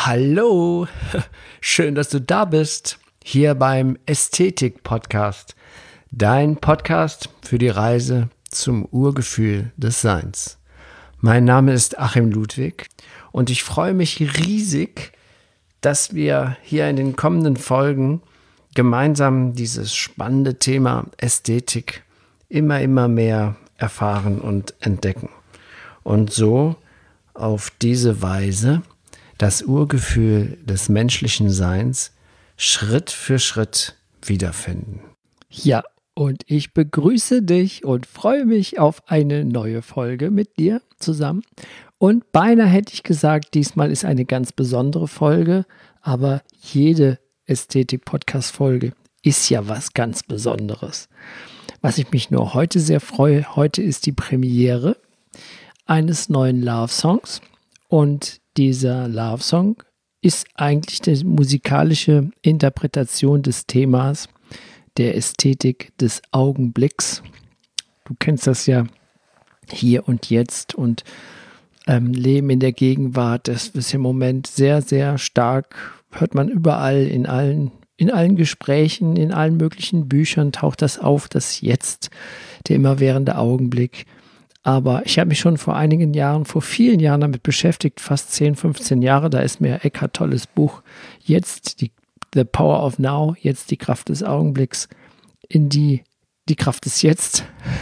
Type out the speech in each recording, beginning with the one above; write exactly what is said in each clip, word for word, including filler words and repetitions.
Hallo, schön, dass du da bist, hier beim Ästhetik-Podcast, dein Podcast für die Reise zum Urgefühl des Seins. Mein Name ist Achim Ludwig und ich freue mich riesig, dass wir hier in den kommenden Folgen gemeinsam dieses spannende Thema Ästhetik immer, immer mehr erfahren und entdecken. Und so auf diese Weise das Urgefühl des menschlichen Seins Schritt für Schritt wiederfinden. Ja, und ich begrüße dich und freue mich auf eine neue Folge mit dir zusammen. Und beinahe hätte ich gesagt, diesmal ist eine ganz besondere Folge, aber jede Ästhetik-Podcast-Folge ist ja was ganz Besonderes. Was ich mich nur heute sehr freue, heute ist die Premiere eines neuen Love-Songs. Und dieser Love-Song ist eigentlich die musikalische Interpretation des Themas der Ästhetik des Augenblicks. Du kennst das ja, hier und jetzt und ähm, Leben in der Gegenwart. Das ist im Moment sehr, sehr stark, hört man überall in allen, in allen Gesprächen, in allen möglichen Büchern taucht das auf, das Jetzt, der immerwährende Augenblick. Aber ich habe mich schon vor einigen Jahren, vor vielen Jahren damit beschäftigt, fast zehn, fünfzehn Jahre, da ist mir Eckhart Tolles Buch jetzt, die The Power of Now, jetzt die Kraft des Augenblicks, in die, die Kraft des Jetzt,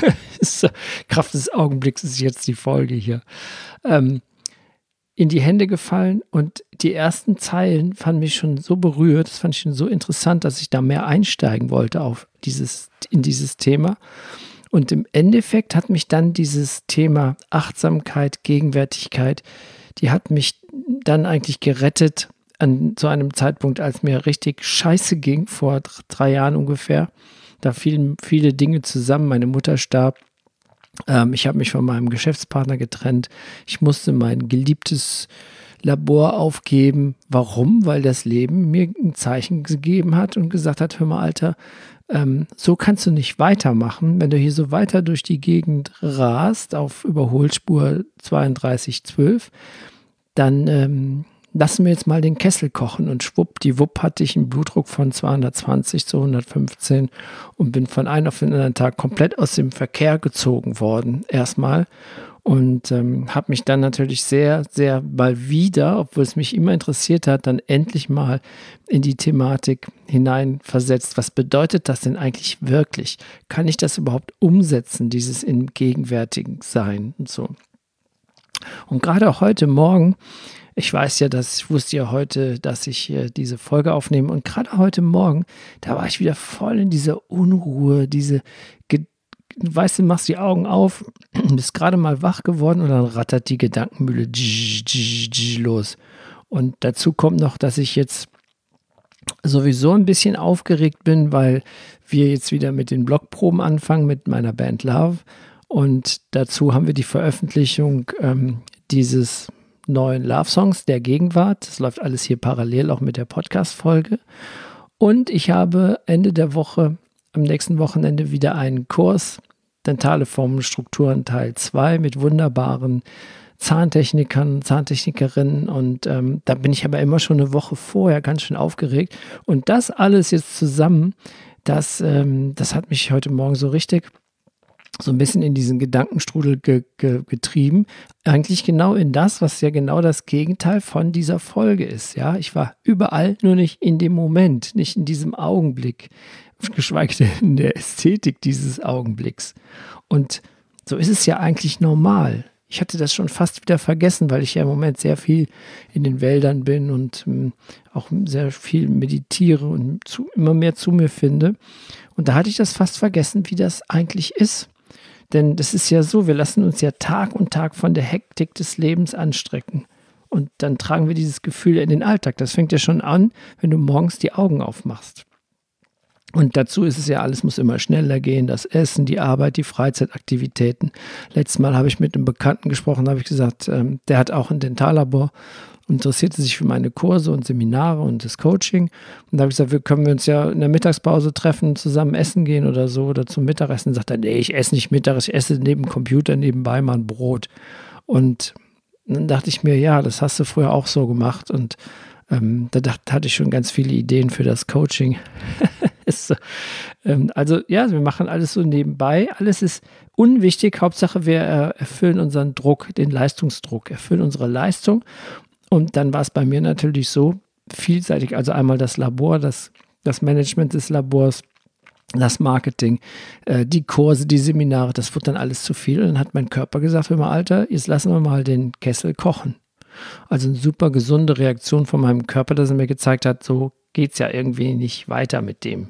Kraft des Augenblicks ist jetzt die Folge hier, ähm, in die Hände gefallen und die ersten Zeilen fanden mich schon so berührt, das fand ich schon so interessant, dass ich da mehr einsteigen wollte auf dieses, in dieses Thema. Und im Endeffekt hat mich dann dieses Thema Achtsamkeit, Gegenwärtigkeit, die hat mich dann eigentlich gerettet an so einem Zeitpunkt, als mir richtig scheiße ging, vor drei Jahren ungefähr. Da fielen viele Dinge zusammen. Meine Mutter starb. Ähm, ich habe mich von meinem Geschäftspartner getrennt. Ich musste mein geliebtes Labor aufgeben. Warum? Weil das Leben mir ein Zeichen gegeben hat und gesagt hat, hör mal, Alter, Ähm, so kannst du nicht weitermachen. Wenn du hier so weiter durch die Gegend rast auf Überholspur zweiunddreißig zwölf, dann ähm, lassen wir jetzt mal den Kessel kochen und schwuppdiwupp hatte ich einen Blutdruck von zweihundertzwanzig zu hundertfünfzehn und bin von einem auf den anderen Tag komplett aus dem Verkehr gezogen worden erstmal. Und ähm, habe mich dann natürlich sehr, sehr mal wieder, obwohl es mich immer interessiert hat, dann endlich mal in die Thematik hineinversetzt. Was bedeutet das denn eigentlich wirklich? Kann ich das überhaupt umsetzen, dieses im gegenwärtigen Sein und so? Und gerade heute Morgen, ich weiß ja, dass ich wusste ja heute, dass ich äh, diese Folge aufnehme und gerade heute Morgen, da war ich wieder voll in dieser Unruhe, diese Gedanken. Du weißt, du machst die Augen auf, bist gerade mal wach geworden und dann rattert die Gedankenmühle los. Und dazu kommt noch, dass ich jetzt sowieso ein bisschen aufgeregt bin, weil wir jetzt wieder mit den Blockproben anfangen mit meiner Band Love. Und dazu haben wir die Veröffentlichung ähm, dieses neuen Love-Songs der Gegenwart. Das läuft alles hier parallel, auch mit der Podcast-Folge. Und ich habe Ende der Woche am nächsten Wochenende wieder einen Kurs, Dentale Formenstrukturen Teil zwei mit wunderbaren Zahntechnikern, Zahntechnikerinnen und ähm, da bin ich aber immer schon eine Woche vorher ganz schön aufgeregt und das alles jetzt zusammen, das, ähm, das hat mich heute Morgen so richtig so ein bisschen in diesen Gedankenstrudel ge- ge- getrieben, eigentlich genau in das, was ja genau das Gegenteil von dieser Folge ist, ja, ich war überall, nur nicht in dem Moment, nicht in diesem Augenblick, geschweige denn in der Ästhetik dieses Augenblicks. Und so ist es ja eigentlich normal. Ich hatte das schon fast wieder vergessen, weil ich ja im Moment sehr viel in den Wäldern bin und ähm, auch sehr viel meditiere und zu, immer mehr zu mir finde. Und da hatte ich das fast vergessen, wie das eigentlich ist. Denn das ist ja so, wir lassen uns ja Tag und Tag von der Hektik des Lebens anstrecken. Und dann tragen wir dieses Gefühl in den Alltag. Das fängt ja schon an, wenn du morgens die Augen aufmachst. Und dazu ist es ja, alles muss immer schneller gehen, das Essen, die Arbeit, die Freizeitaktivitäten. Letztes Mal habe ich mit einem Bekannten gesprochen, da habe ich gesagt, ähm, der hat auch ein Dentallabor, interessierte sich für meine Kurse und Seminare und das Coaching. Und da habe ich gesagt, wir können wir uns ja in der Mittagspause treffen, zusammen essen gehen oder so oder zum Mittagessen. Sagt er, nee, ich esse nicht Mittag, ich esse neben dem Computer nebenbei mal ein Brot. Und dann dachte ich mir, ja, das hast du früher auch so gemacht und Ähm, da dachte, hatte ich schon ganz viele Ideen für das Coaching. ist, ähm, also ja, wir machen alles so nebenbei. Alles ist unwichtig. Hauptsache, wir äh, erfüllen unseren Druck, den Leistungsdruck, erfüllen unsere Leistung. Und dann war es bei mir natürlich so vielseitig. Also einmal das Labor, das, das Management des Labors, das Marketing, äh, die Kurse, die Seminare, das wurde dann alles zu viel. Und dann hat mein Körper gesagt, hör mal, Alter, jetzt lassen wir mal den Kessel kochen. Also eine super gesunde Reaktion von meinem Körper, dass er mir gezeigt hat, so geht es ja irgendwie nicht weiter mit dem.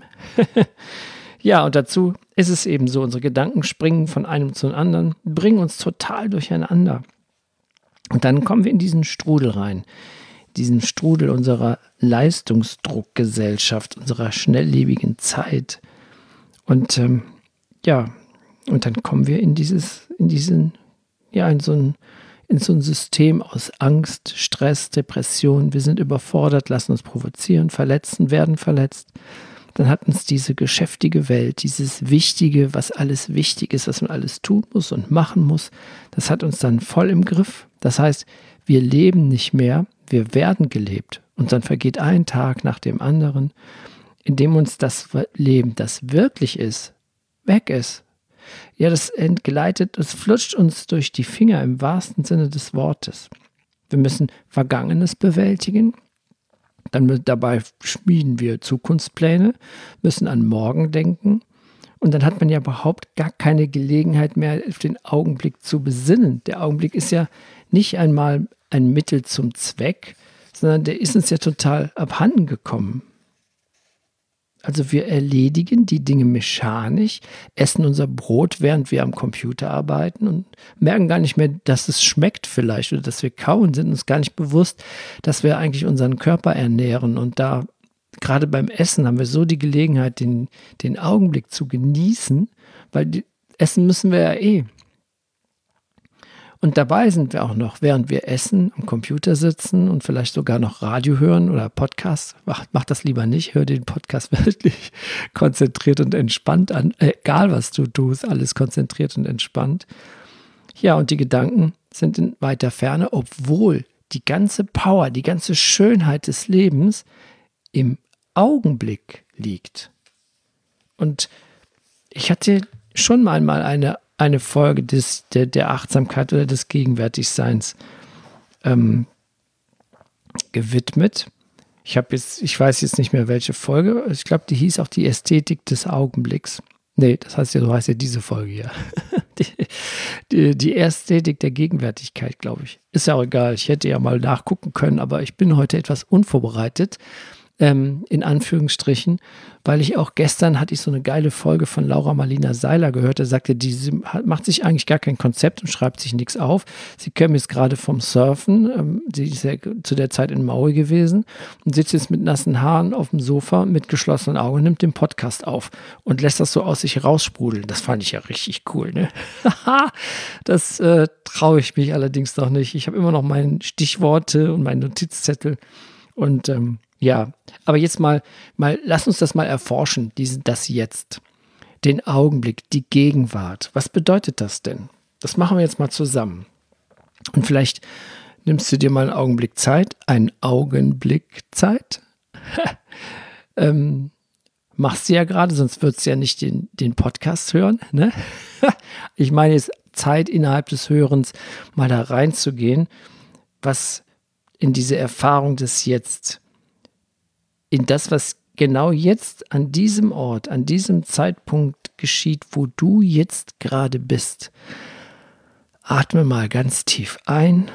Ja, und dazu ist es eben so, unsere Gedanken springen von einem zum anderen, bringen uns total durcheinander. Und dann kommen wir in diesen Strudel rein, diesen Strudel unserer Leistungsdruckgesellschaft, unserer schnelllebigen Zeit. Und ähm, ja, und dann kommen wir in dieses, in diesen, ja, in so ein, in so ein System aus Angst, Stress, Depression. Wir sind überfordert, lassen uns provozieren, verletzen, werden verletzt. Dann hat uns diese geschäftige Welt, dieses Wichtige, was alles wichtig ist, was man alles tun muss und machen muss, das hat uns dann voll im Griff. Das heißt, wir leben nicht mehr, wir werden gelebt. Und dann vergeht ein Tag nach dem anderen, in dem uns das Leben, das wirklich ist, weg ist. Ja, das entgleitet, es flutscht uns durch die Finger im wahrsten Sinne des Wortes. Wir müssen Vergangenes bewältigen. Dann dabei schmieden wir Zukunftspläne, müssen an morgen denken. Und dann hat man ja überhaupt gar keine Gelegenheit mehr, auf den Augenblick zu besinnen. Der Augenblick ist ja nicht einmal ein Mittel zum Zweck, sondern der ist uns ja total abhanden gekommen. Also wir erledigen die Dinge mechanisch, essen unser Brot, während wir am Computer arbeiten und merken gar nicht mehr, dass es schmeckt vielleicht oder dass wir kauen, sind uns gar nicht bewusst, dass wir eigentlich unseren Körper ernähren. Und da, gerade beim Essen, haben wir so die Gelegenheit, den, den Augenblick zu genießen, weil die, essen müssen wir ja eh. Und dabei sind wir auch noch, während wir essen, am Computer sitzen und vielleicht sogar noch Radio hören oder Podcast. Mach, mach das lieber nicht, hör den Podcast wirklich konzentriert und entspannt an. Äh, egal, was du tust, alles konzentriert und entspannt. Ja, und die Gedanken sind in weiter Ferne, obwohl die ganze Power, die ganze Schönheit des Lebens im Augenblick liegt. Und ich hatte schon mal einmal eine eine Folge des, der, der Achtsamkeit oder des Gegenwärtigseins ähm, gewidmet. Ich habe jetzt, ich weiß jetzt nicht mehr, welche Folge. Ich glaube, die hieß auch die Ästhetik des Augenblicks. Nee, das heißt ja, so heißt ja diese Folge hier. die, die, die Ästhetik der Gegenwärtigkeit, glaube ich. Ist ja auch egal. Ich hätte ja mal nachgucken können, aber ich bin heute etwas unvorbereitet. Ähm, in Anführungsstrichen, weil ich auch gestern hatte ich so eine geile Folge von Laura Marlina Seiler gehört, da sagte, die sie macht sich eigentlich gar kein Konzept und schreibt sich nichts auf. Sie käme jetzt gerade vom Surfen, ähm, sie ist ja zu der Zeit in Maui gewesen und sitzt jetzt mit nassen Haaren auf dem Sofa mit geschlossenen Augen und nimmt den Podcast auf und lässt das so aus sich raussprudeln. Das fand ich ja richtig cool, ne? Das äh, traue ich mich allerdings noch nicht. Ich habe immer noch meine Stichworte und meinen Notizzettel und ähm, ja, aber jetzt mal, mal, lass uns das mal erforschen, diesen, das Jetzt, den Augenblick, die Gegenwart. Was bedeutet das denn? Das machen wir jetzt mal zusammen. Und vielleicht nimmst du dir mal einen Augenblick Zeit, einen Augenblick Zeit. ähm, machst du ja gerade, sonst würdest du ja nicht den, den Podcast hören. Ne? Ich meine jetzt Zeit innerhalb des Hörens, mal da reinzugehen, was in diese Erfahrung des Jetzt, in das, was genau jetzt an diesem Ort, an diesem Zeitpunkt geschieht, wo du jetzt gerade bist. Atme mal ganz tief ein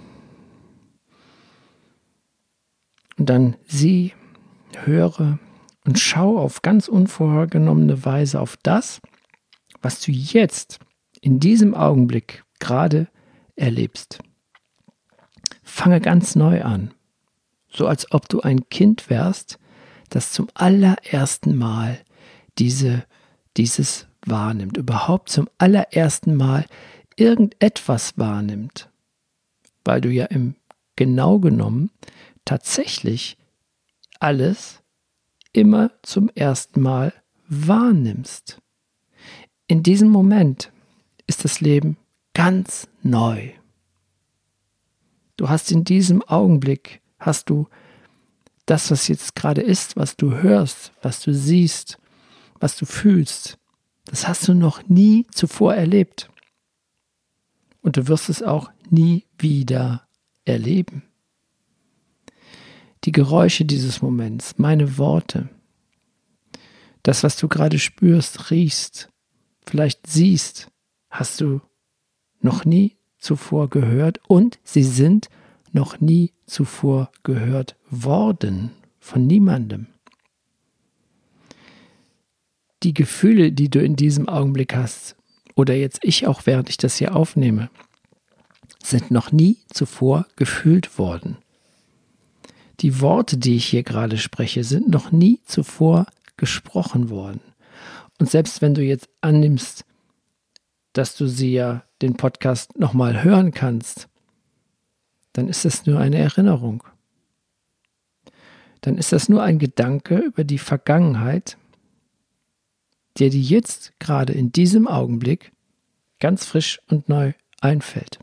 und dann sieh, höre und schau auf ganz unvorgenommene Weise auf das, was du jetzt in diesem Augenblick gerade erlebst. Fange ganz neu an. So als ob du ein Kind wärst, das zum allerersten Mal diese, dieses wahrnimmt, überhaupt zum allerersten Mal irgendetwas wahrnimmt, weil du ja im genau genommen tatsächlich alles immer zum ersten Mal wahrnimmst. In diesem Moment ist das Leben ganz neu. Du hast in diesem Augenblick hast du das, was jetzt gerade ist, was du hörst, was du siehst, was du fühlst, das hast du noch nie zuvor erlebt. Und du wirst es auch nie wieder erleben. Die Geräusche dieses Moments, meine Worte, das, was du gerade spürst, riechst, vielleicht siehst, hast du noch nie zuvor gehört und sie sind noch nie zuvor gehört worden von niemandem. Die Gefühle, die du in diesem Augenblick hast, oder jetzt ich auch, während ich das hier aufnehme, sind noch nie zuvor gefühlt worden. Die Worte, die ich hier gerade spreche, sind noch nie zuvor gesprochen worden. Und selbst wenn du jetzt annimmst, dass du sie ja, den Podcast, nochmal hören kannst, dann ist das nur eine Erinnerung. Dann ist das nur ein Gedanke über die Vergangenheit, der dir jetzt gerade in diesem Augenblick ganz frisch und neu einfällt.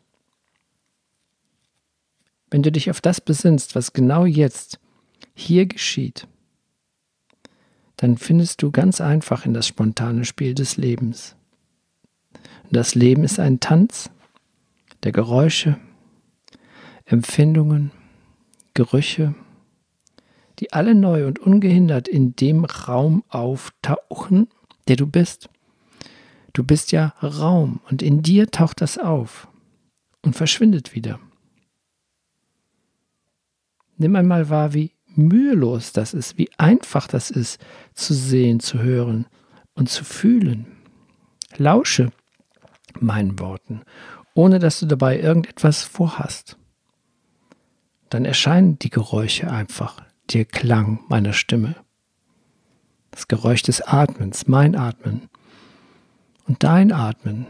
Wenn du dich auf das besinnst, was genau jetzt hier geschieht, dann findest du ganz einfach in das spontane Spiel des Lebens. Und das Leben ist ein Tanz der Geräusche, Empfindungen, Gerüche, die alle neu und ungehindert in dem Raum auftauchen, der du bist. Du bist ja Raum und in dir taucht das auf und verschwindet wieder. Nimm einmal wahr, wie mühelos das ist, wie einfach das ist, zu sehen, zu hören und zu fühlen. Lausche meinen Worten, ohne dass du dabei irgendetwas vorhast. Dann erscheinen die Geräusche einfach, der Klang meiner Stimme. Das Geräusch des Atmens, mein Atmen und dein Atmen.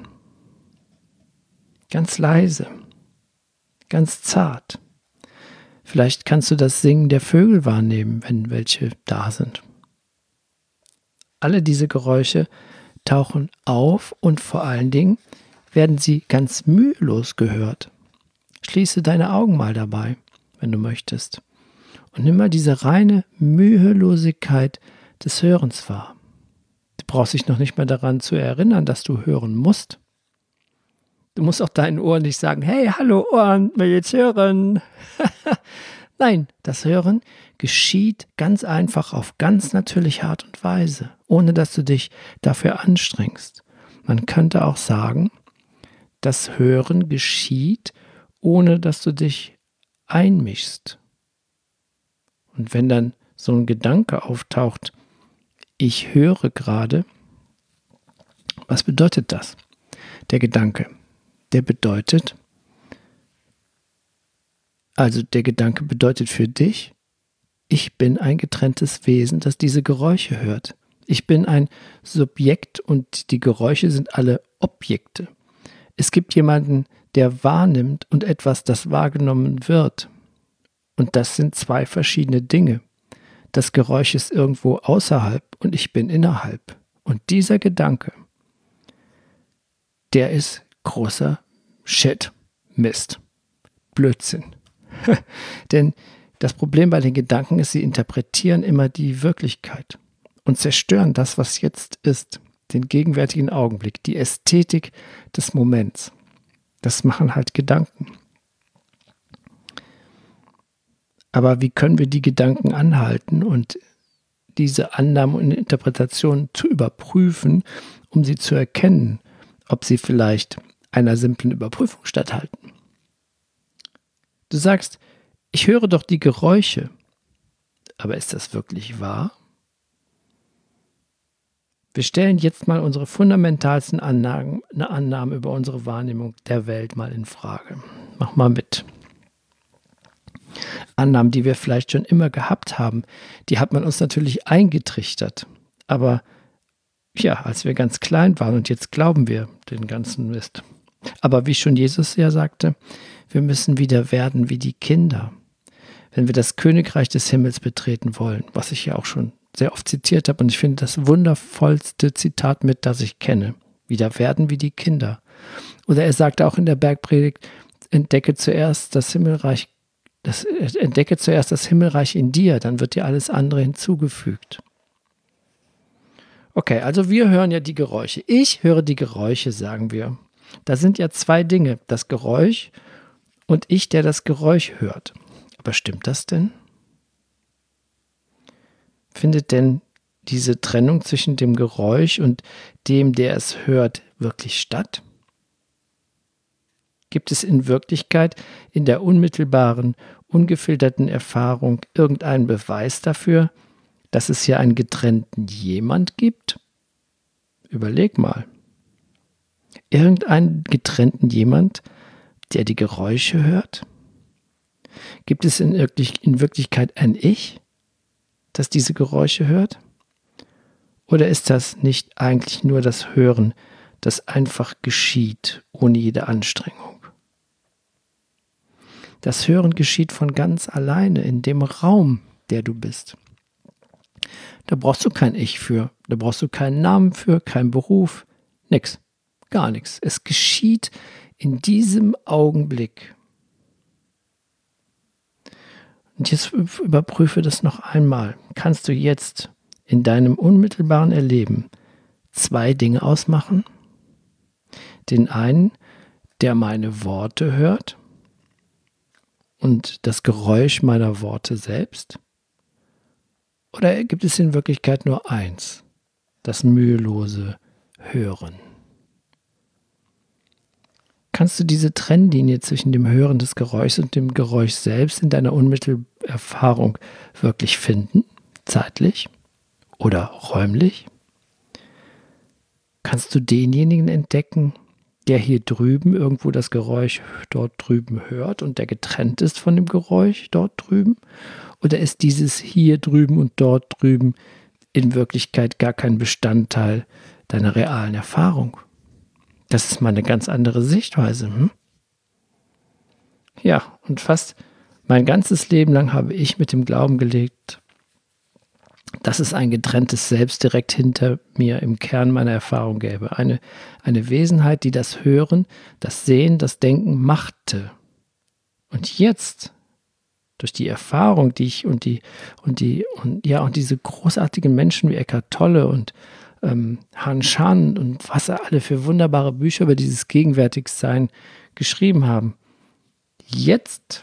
Ganz leise, ganz zart. Vielleicht kannst du das Singen der Vögel wahrnehmen, wenn welche da sind. Alle diese Geräusche tauchen auf und vor allen Dingen werden sie ganz mühelos gehört. Schließe deine Augen mal dabei, wenn du möchtest, und nimm mal diese reine Mühelosigkeit des Hörens wahr. Du brauchst dich noch nicht mal daran zu erinnern, dass du hören musst. Du musst auch deinen Ohren nicht sagen, hey, hallo Ohren, will jetzt hören. Nein, das Hören geschieht ganz einfach auf ganz natürliche Art und Weise, ohne dass du dich dafür anstrengst. Man könnte auch sagen, das Hören geschieht, ohne dass du dich einmischst. Und wenn dann so ein Gedanke auftaucht, ich höre gerade, was bedeutet das? Der Gedanke, der bedeutet, also der Gedanke bedeutet für dich, ich bin ein getrenntes Wesen, das diese Geräusche hört. Ich bin ein Subjekt und die Geräusche sind alle Objekte. Es gibt jemanden, der wahrnimmt und etwas, das wahrgenommen wird. Und das sind zwei verschiedene Dinge. Das Geräusch ist irgendwo außerhalb und ich bin innerhalb. Und dieser Gedanke, der ist großer Shit, Mist, Blödsinn. Denn das Problem bei den Gedanken ist, sie interpretieren immer die Wirklichkeit und zerstören das, was jetzt ist, den gegenwärtigen Augenblick, die Ästhetik des Moments. Das machen halt Gedanken. Aber wie können wir die Gedanken anhalten und diese Annahmen und Interpretationen zu überprüfen, um sie zu erkennen, ob sie vielleicht einer simplen Überprüfung statthalten? Du sagst, ich höre doch die Geräusche. Aber ist das wirklich wahr? Wir stellen jetzt mal unsere fundamentalsten Annahmen, Annahmen über unsere Wahrnehmung der Welt mal in Frage. Mach mal mit. Annahmen, die wir vielleicht schon immer gehabt haben, die hat man uns natürlich eingetrichtert. Aber ja, als wir ganz klein waren und jetzt glauben wir den ganzen Mist. Aber wie schon Jesus ja sagte, wir müssen wieder werden wie die Kinder, wenn wir das Königreich des Himmels betreten wollen, was ich ja auch schon sehr oft zitiert habe. Und ich finde das wundervollste Zitat mit, das ich kenne. Wieder werden wie die Kinder. Oder er sagte auch in der Bergpredigt, entdecke zuerst das Himmelreich Das, entdecke zuerst das Himmelreich in dir, dann wird dir alles andere hinzugefügt. Okay, also wir hören ja die Geräusche. Ich höre die Geräusche, sagen wir. Da sind ja zwei Dinge, das Geräusch und ich, der das Geräusch hört. Aber stimmt das denn? Findet denn diese Trennung zwischen dem Geräusch und dem, der es hört, wirklich statt? Gibt es in Wirklichkeit in der unmittelbaren, ungefilterten Erfahrung irgendeinen Beweis dafür, dass es hier einen getrennten Jemand gibt? Überleg mal. Irgendeinen getrennten Jemand, der die Geräusche hört? Gibt es in, wirklich, in Wirklichkeit ein Ich, das diese Geräusche hört? Oder ist das nicht eigentlich nur das Hören, das einfach geschieht, ohne jede Anstrengung? Das Hören geschieht von ganz alleine in dem Raum, der du bist. Da brauchst du kein Ich für, da brauchst du keinen Namen für, keinen Beruf, nix, gar nichts. Es geschieht in diesem Augenblick. Und jetzt überprüfe das noch einmal. Kannst du jetzt in deinem unmittelbaren Erleben zwei Dinge ausmachen? Den einen, der meine Worte hört und das Geräusch meiner Worte selbst? Oder gibt es in Wirklichkeit nur eins, das mühelose Hören? Kannst du diese Trennlinie zwischen dem Hören des Geräuschs und dem Geräusch selbst in deiner unmittelbaren Erfahrung wirklich finden? Zeitlich oder räumlich? Kannst du denjenigen entdecken, der hier drüben irgendwo das Geräusch dort drüben hört und der getrennt ist von dem Geräusch dort drüben? Oder ist dieses hier drüben und dort drüben in Wirklichkeit gar kein Bestandteil deiner realen Erfahrung? Das ist mal eine ganz andere Sichtweise. Hm? Ja, und fast mein ganzes Leben lang habe ich mit dem Glauben gelebt, dass es ein getrenntes Selbst direkt hinter mir im Kern meiner Erfahrung gäbe. Eine, eine Wesenheit, die das Hören, das Sehen, das Denken machte. Und jetzt, durch die Erfahrung, die ich und die, und die, und ja, und diese großartigen Menschen wie Eckhart Tolle und ähm, Han Shan und was er alle für wunderbare Bücher über dieses Gegenwärtigsein geschrieben haben. Jetzt,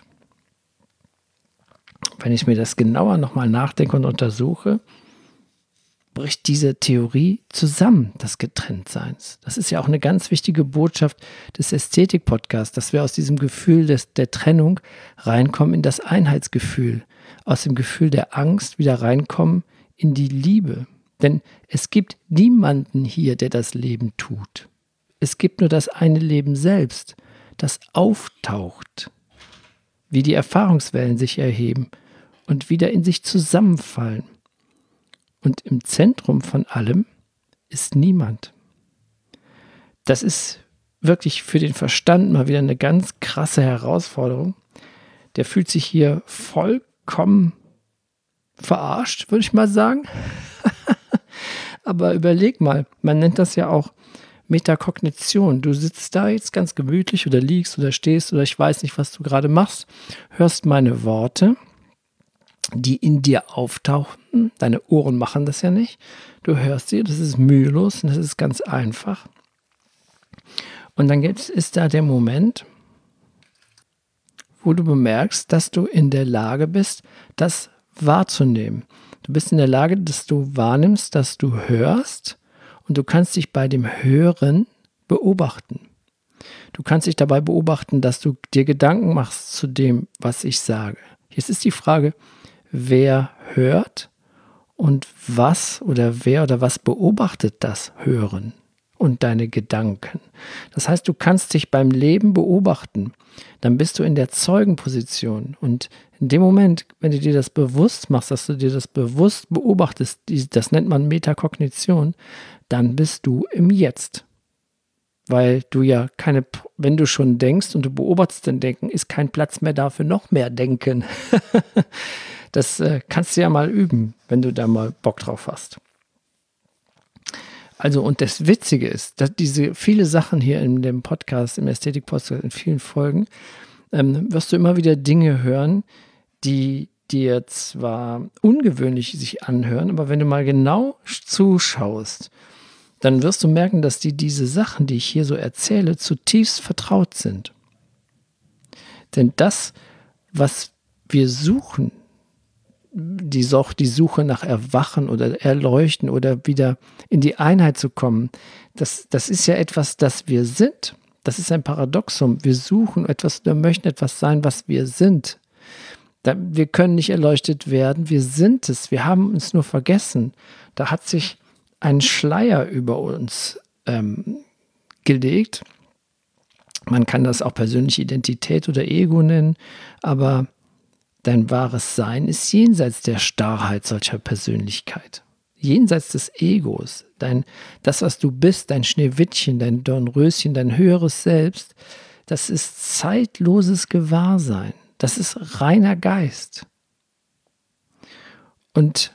wenn ich mir das genauer nochmal nachdenke und untersuche, bricht diese Theorie zusammen, des Getrenntseins. Das ist ja auch eine ganz wichtige Botschaft des Ästhetik-Podcasts, dass wir aus diesem Gefühl des, der Trennung reinkommen in das Einheitsgefühl, aus dem Gefühl der Angst wieder reinkommen in die Liebe. Denn es gibt niemanden hier, der das Leben tut. Es gibt nur das eine Leben selbst, das auftaucht, wie die Erfahrungswellen sich erheben und wieder in sich zusammenfallen. Und im Zentrum von allem ist niemand. Das ist wirklich für den Verstand mal wieder eine ganz krasse Herausforderung. Der fühlt sich hier vollkommen verarscht, würde ich mal sagen. Aber überleg mal, man nennt das ja auch Metakognition. Du sitzt da jetzt ganz gemütlich oder liegst oder stehst oder ich weiß nicht, was du gerade machst, hörst meine Worte, die in dir auftauchen. Deine Ohren machen das ja nicht. Du hörst sie, das ist mühelos und das ist ganz einfach. Und dann gibt's, ist da der Moment, wo du bemerkst, dass du in der Lage bist, das wahrzunehmen. Du bist in der Lage, dass du wahrnimmst, dass du hörst und du kannst dich bei dem Hören beobachten. Du kannst dich dabei beobachten, dass du dir Gedanken machst zu dem, was ich sage. Jetzt ist die Frage, wer hört und was oder wer oder was beobachtet das Hören und deine Gedanken. Das heißt, du kannst dich beim Leben beobachten. Dann bist du in der Zeugenposition. Und in dem Moment, wenn du dir das bewusst machst, dass du dir das bewusst beobachtest, das nennt man Metakognition, dann bist du im Jetzt. Weil du ja keine, wenn du schon denkst und du beobachtest dein Denken, ist kein Platz mehr da für noch mehr Denken. Das äh, kannst du ja mal üben, wenn du da mal Bock drauf hast. Also, und das Witzige ist, dass diese viele Sachen hier in dem Podcast, im Ästhetik-Podcast, in vielen Folgen, ähm, wirst du immer wieder Dinge hören, die dir zwar ungewöhnlich sich anhören, aber wenn du mal genau zuschaust, dann wirst du merken, dass dir diese Sachen, die ich hier so erzähle, zutiefst vertraut sind. Denn das, was wir suchen, die, Such, die Suche nach Erwachen oder Erleuchten oder wieder in die Einheit zu kommen, das, das ist ja etwas, das wir sind. Das ist ein Paradoxum. Wir suchen etwas, wir möchten etwas sein, was wir sind. Wir können nicht erleuchtet werden, wir sind es, wir haben uns nur vergessen. Da hat sich ein Schleier über uns ähm, gelegt. Man kann das auch persönliche Identität oder Ego nennen, aber dein wahres Sein ist jenseits der Starrheit solcher Persönlichkeit. Jenseits des Egos, dein, das, was du bist, dein Schneewittchen, dein Dornröschen, dein höheres Selbst, das ist zeitloses Gewahrsein. Das ist reiner Geist. Und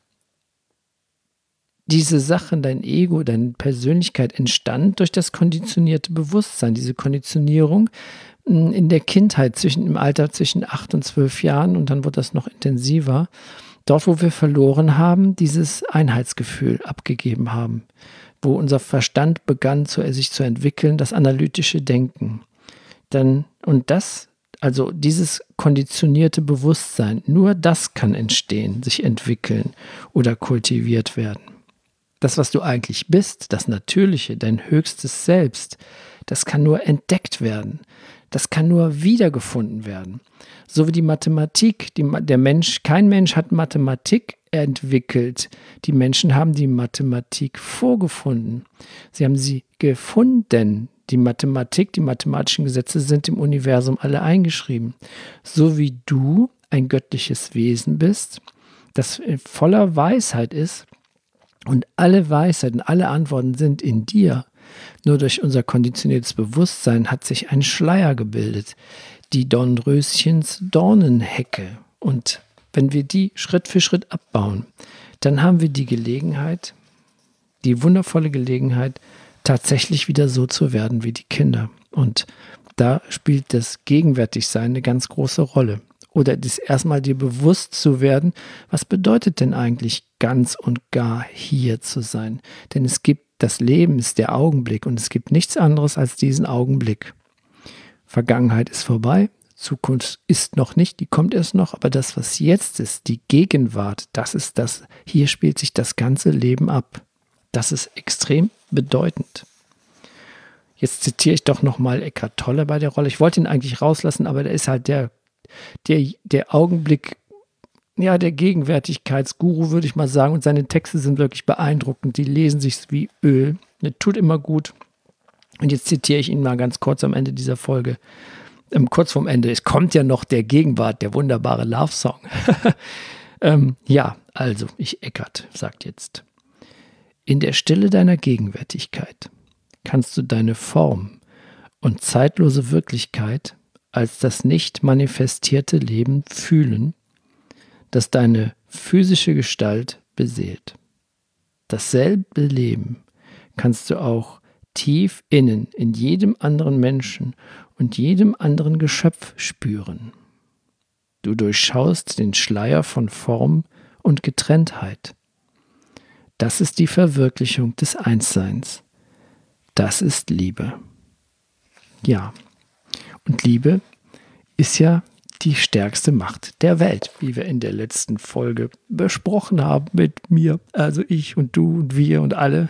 diese Sachen, dein Ego, deine Persönlichkeit entstand durch das konditionierte Bewusstsein, diese Konditionierung in der Kindheit, zwischen, im Alter zwischen acht und zwölf Jahren, und dann wird das noch intensiver, dort, wo wir verloren haben, dieses Einheitsgefühl abgegeben haben, wo unser Verstand begann, zu, sich zu entwickeln, das analytische Denken. Dann, und das Also dieses konditionierte Bewusstsein, nur das kann entstehen, sich entwickeln oder kultiviert werden. Das, was du eigentlich bist, das Natürliche, dein höchstes Selbst, das kann nur entdeckt werden. Das kann nur wiedergefunden werden. So wie die Mathematik, die, der Mensch, kein Mensch hat Mathematik entwickelt. Die Menschen haben die Mathematik vorgefunden. Sie haben sie gefunden. Die Mathematik, die mathematischen Gesetze sind im Universum alle eingeschrieben. So wie du ein göttliches Wesen bist, das voller Weisheit ist und alle Weisheiten, alle Antworten sind in dir. Nur durch unser konditioniertes Bewusstsein hat sich ein Schleier gebildet, die Dornröschens Dornenhecke. Und wenn wir die Schritt für Schritt abbauen, dann haben wir die Gelegenheit, die wundervolle Gelegenheit, tatsächlich wieder so zu werden wie die Kinder. Und da spielt das Gegenwärtigsein eine ganz große Rolle. Oder das erstmal dir bewusst zu werden, was bedeutet denn eigentlich ganz und gar hier zu sein? Denn es gibt, das Leben ist der Augenblick und es gibt nichts anderes als diesen Augenblick. Vergangenheit ist vorbei, Zukunft ist noch nicht, die kommt erst noch, aber das, was jetzt ist, die Gegenwart, das ist das, hier spielt sich das ganze Leben ab. Das ist extrem bedeutend. Jetzt zitiere ich doch nochmal Eckhart Tolle bei der Rolle. Ich wollte ihn eigentlich rauslassen, aber der ist halt der, der, der Augenblick, ja, der Gegenwärtigkeitsguru, würde ich mal sagen. Und seine Texte sind wirklich beeindruckend. Die lesen sich wie Öl. Das tut immer gut. Und jetzt zitiere ich ihn mal ganz kurz am Ende dieser Folge. Ähm, kurz vorm Ende. Es kommt ja noch der Gegenwart, der wunderbare Love-Song. ähm, ja, also, ich Eckhart sagt jetzt: In der Stille deiner Gegenwärtigkeit kannst du deine Form und zeitlose Wirklichkeit als das nicht manifestierte Leben fühlen, das deine physische Gestalt beseelt. Dasselbe Leben kannst du auch tief innen in jedem anderen Menschen und jedem anderen Geschöpf spüren. Du durchschaust den Schleier von Form und Getrenntheit. Das ist die Verwirklichung des Einsseins. Das ist Liebe. Ja, und Liebe ist ja die stärkste Macht der Welt, wie wir in der letzten Folge besprochen haben mit mir, also ich und du und wir und alle.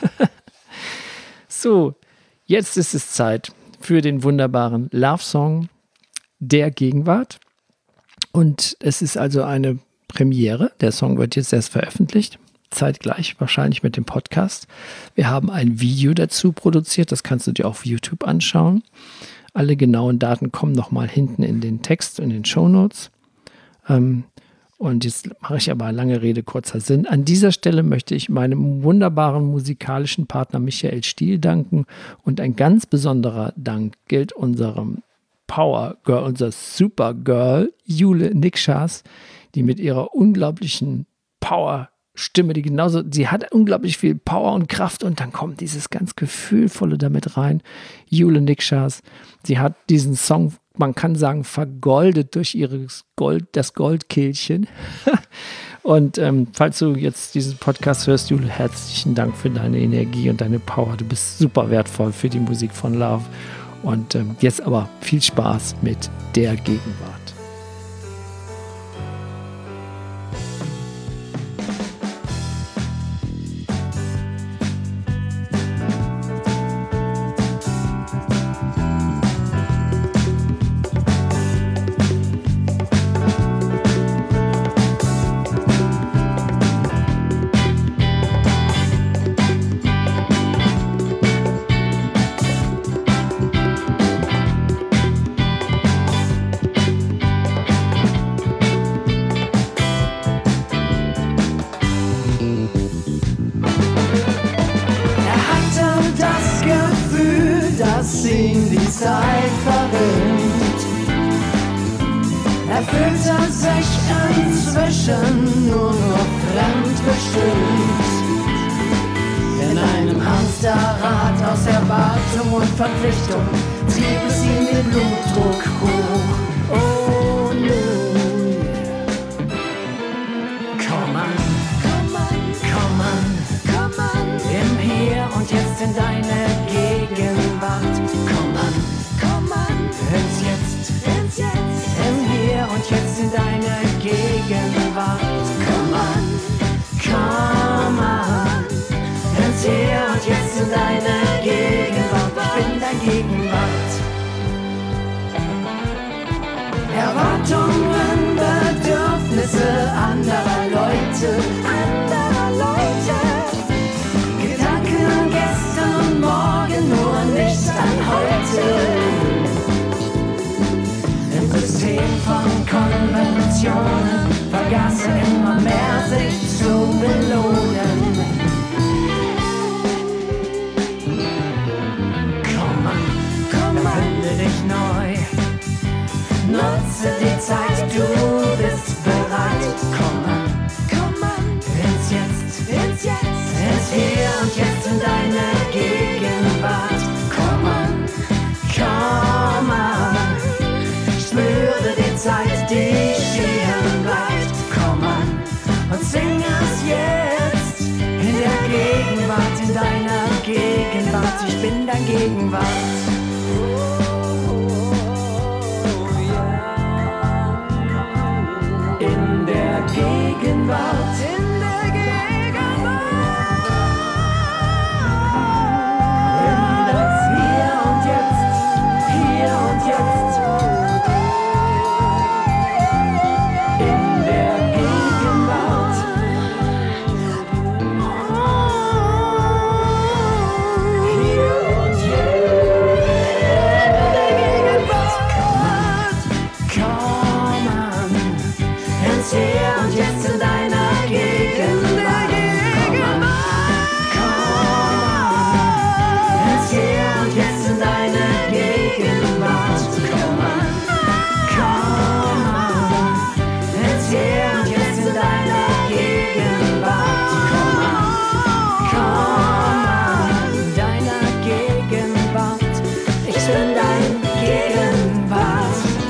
So, jetzt ist es Zeit für den wunderbaren Love-Song der Gegenwart. Und es ist also eine Premiere. Der Song wird jetzt erst veröffentlicht. Zeitgleich wahrscheinlich mit dem Podcast. Wir haben ein Video dazu produziert, das kannst du dir auf YouTube anschauen. Alle genauen Daten kommen nochmal hinten in den Text, in den Shownotes. Ähm, und jetzt mache ich aber lange Rede, kurzer Sinn. An dieser Stelle möchte ich meinem wunderbaren musikalischen Partner Michael Stiel danken und ein ganz besonderer Dank gilt unserem Power Girl, unser Super Girl Jule Nikschas, die mit ihrer unglaublichen Power Stimme, die genauso, sie hat unglaublich viel Power und Kraft und dann kommt dieses ganz Gefühlvolle damit rein. Jule Nikschas, sie hat diesen Song man kann sagen, vergoldet durch ihres Gold, das Goldkehlchen. Und ähm, falls du jetzt diesen Podcast hörst, Jule, herzlichen Dank für deine Energie und deine Power. Du bist super wertvoll für die Musik von Love. Und ähm, jetzt aber viel Spaß mit der Gegenwart. Verpflichtung, trieb es ihm den Blutdruck hoch. Oh nun, komm an, komm an, komm an, komm an, im Hier und Jetzt in deine Gegenwart. Komm an, komm an, ins Jetzt, ins Jetzt, im Hier und Jetzt in deine Gegenwart. Komm an, komm an, ins Hier und Jetzt in deine Gegenwart. Ich bin dein Gegenwart. Erwartungen, Bedürfnisse anderer Leute, anderer Leute. Gedanken an gestern und morgen, nur nicht an heute. Im System von Konventionen vergaß er immer mehr, sich zu belohnen. Neu. Nutze die Zeit, du bist bereit. Komm an, komm an, ins Jetzt, ins Jetzt, ins Hier und Jetzt in deine Gegenwart. Komm an, komm an, spüre die Zeit, die stehen bleibt. Komm an und sing es jetzt in der Gegenwart, in deiner Gegenwart. Ich bin dein Gegenwart. Gegenwart, in der Gegenwart, in das Hier und Jetzt, hier und Jetzt, in der Gegenwart, hier und Jetzt, Gegenwart, komm an, ins Hier und Jetzt in deiner Gegenwart. Komm an, komm an, ins Hier und Jetzt in deine Gegenwart. Komm an, komm an, ins Hier und Jetzt in deiner Gegenwart. Komm an, komm an, in deiner Gegenwart. Ich bin dein Gegenwart.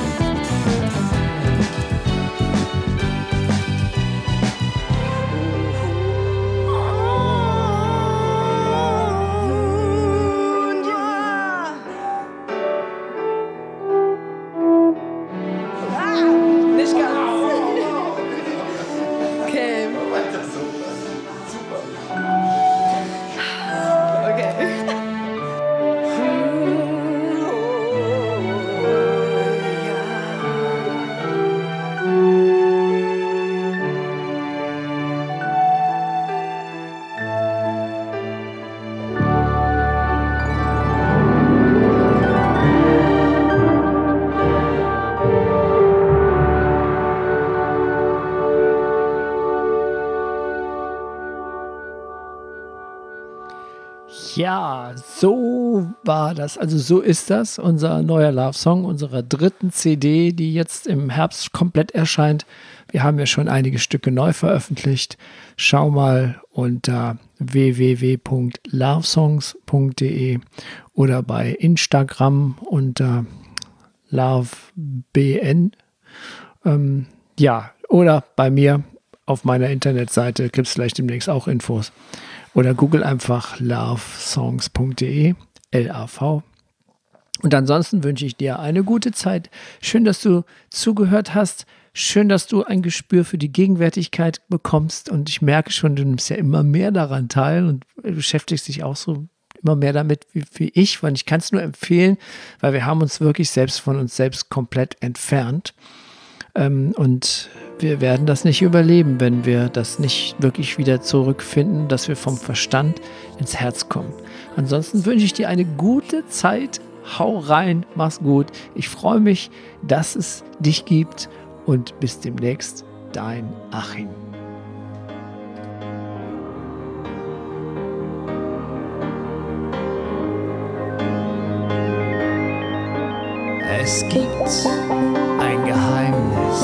Ja, so war das. Also so ist das. Unser neuer Love-Song, unserer dritten C D, die jetzt im Herbst komplett erscheint. Wir haben ja schon einige Stücke neu veröffentlicht. Schau mal unter w w w punkt lovesongs punkt de oder bei Instagram unter lovebn. Ähm, ja, oder bei mir auf meiner Internetseite gibt es vielleicht demnächst auch Infos. Oder google einfach lovesongs punkt de, L A V. Und ansonsten wünsche ich dir eine gute Zeit. Schön, dass du zugehört hast. Schön, dass du ein Gespür für die Gegenwärtigkeit bekommst. Und ich merke schon, du nimmst ja immer mehr daran teil und beschäftigst dich auch so immer mehr damit wie, wie ich. Weil ich kann es nur empfehlen, weil wir haben uns wirklich selbst von uns selbst komplett entfernt. Ähm, und wir werden das nicht überleben, wenn wir das nicht wirklich wieder zurückfinden, dass wir vom Verstand ins Herz kommen. Ansonsten wünsche ich dir eine gute Zeit. Hau rein, mach's gut. Ich freue mich, dass es dich gibt und bis demnächst, dein Achim. Es gibt ein Geheimnis,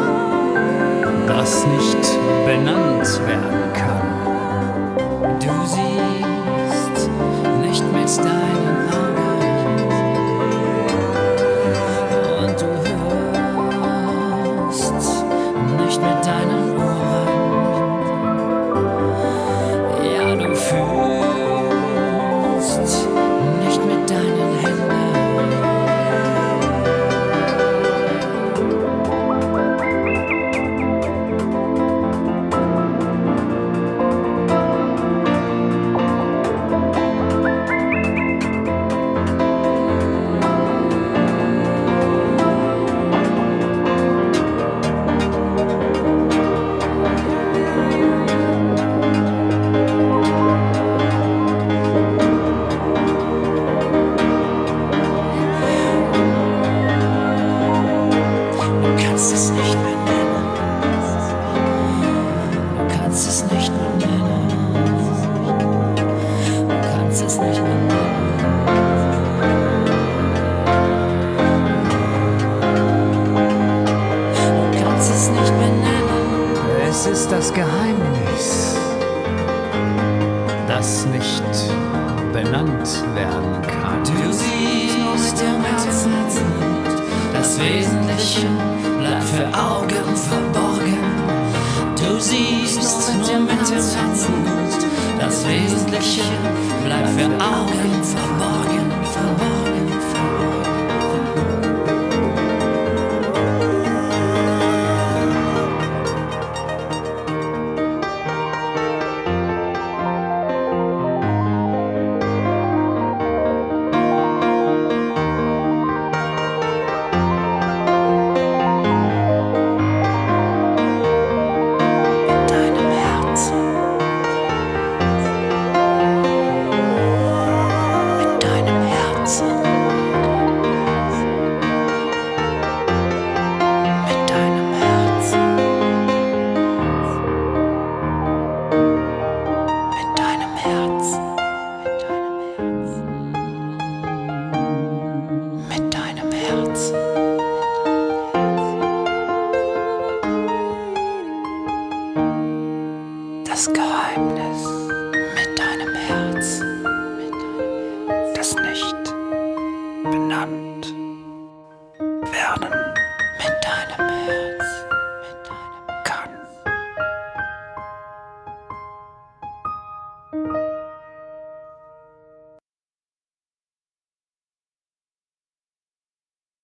das nicht benannt werden kann. Du siehst nicht mit deinen Augen. Mit deinen Ohren, ja, du fühlst nicht mit deinen Händen. Es ist das Geheimnis, das nicht benannt werden kann. Du siehst im Herzen, das Wesentliche bleibt für Augen verborgen. Du siehst nur mit dem Herzen, das Wesentliche bleibt für Augen verborgen, verborgen, verborgen. Das Geheimnis.